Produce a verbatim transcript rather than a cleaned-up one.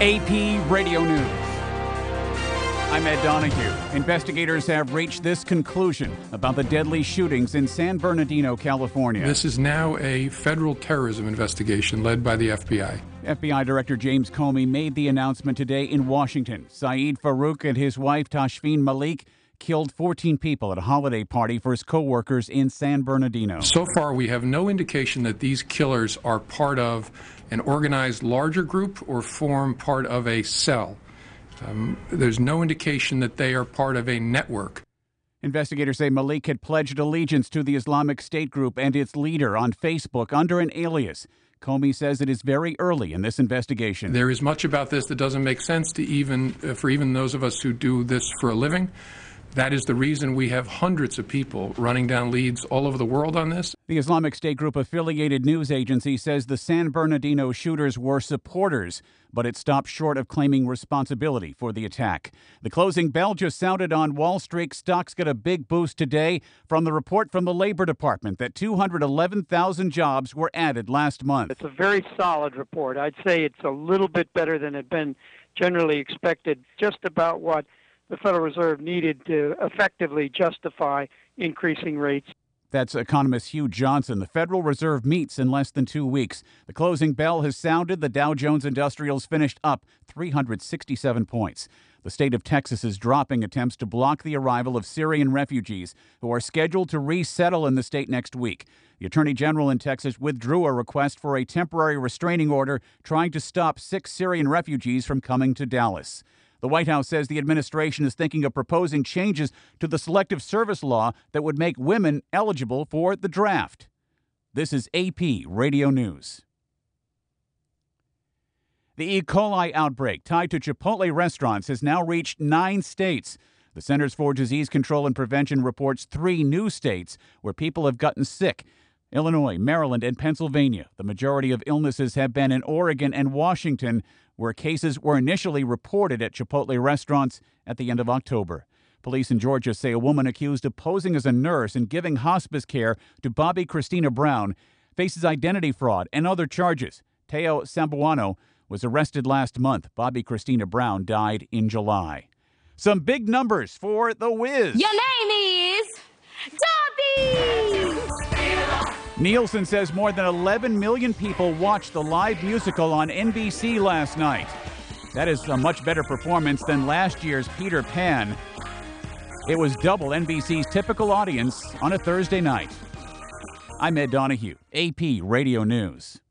A P Radio News. I'm Ed Donahue. Investigators have reached this conclusion about the deadly shootings in San Bernardino, California. This is now a federal terrorism investigation led by the F B I. F B I Director James Comey made the announcement today in Washington. Saeed Farouk and his wife Tashfeen Malik killed fourteen people at a holiday party for his co-workers in San Bernardino. So far, we have no indication that these killers are part of an organized larger group or form part of a cell. Um, there's no indication that they are part of a network. Investigators say Malik had pledged allegiance to the Islamic State group and its leader on Facebook under an alias. Comey says it is very early in this investigation. There is much about this that doesn't make sense to even uh, for even those of us who do this for a living. That is the reason we have hundreds of people running down leads all over the world on this. The Islamic State group affiliated news agency says the San Bernardino shooters were supporters, but it stopped short of claiming responsibility for the attack. The closing bell just sounded on Wall Street. Stocks got a big boost today from the report from the Labor Department that two hundred eleven thousand jobs were added last month. It's a very solid report. I'd say it's a little bit better than had been generally expected, just about what the Federal Reserve needed to effectively justify increasing rates. That's economist Hugh Johnson. The Federal Reserve meets in less than two weeks. The closing bell has sounded. The Dow Jones Industrials finished up three hundred sixty-seven points. The state of Texas is dropping attempts to block the arrival of Syrian refugees who are scheduled to resettle in the state next week. The Attorney General in Texas withdrew a request for a temporary restraining order trying to stop six Syrian refugees from coming to Dallas. The White House says the administration is thinking of proposing changes to the Selective Service Law that would make women eligible for the draft. This is A P Radio News. The E. coli outbreak tied to Chipotle restaurants has now reached nine states. The Centers for Disease Control and Prevention reports three new states where people have gotten sick: Illinois, Maryland, and Pennsylvania. The majority of illnesses have been in Oregon and Washington, where cases were initially reported at Chipotle restaurants at the end of October. Police in Georgia say a woman accused of posing as a nurse and giving hospice care to Bobby Christina Brown faces identity fraud and other charges. Teo Sambuano was arrested last month. Bobby Christina Brown died in July. Some big numbers for The Wiz. Your name is Dobby! Nielsen says more than eleven million people watched the live musical on N B C last night. That is a much better performance than last year's Peter Pan. It was double N B C's typical audience on a Thursday night. I'm Ed Donahue, A P Radio News.